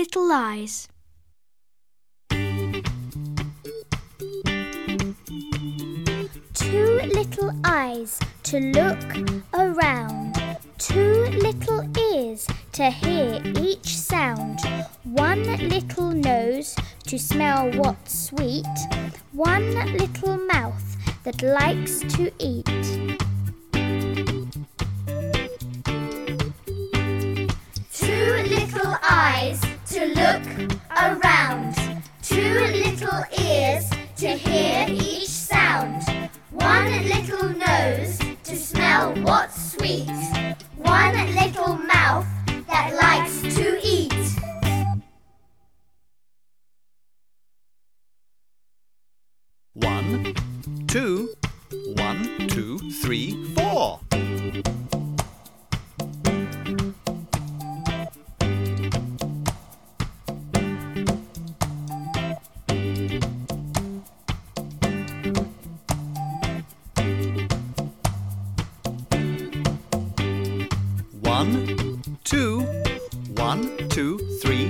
little eyes. Two little eyes to look around, two little ears to hear each sound, one little nose to smell what's sweet, one little mouth that likes to eat. Two little eyes to look around, two little ears to hear each sound, one little nose to smell what's sweet, one little mouth that likes to eat. One, two, 1, 2, 3, 4. One, two, 1, 2, 3,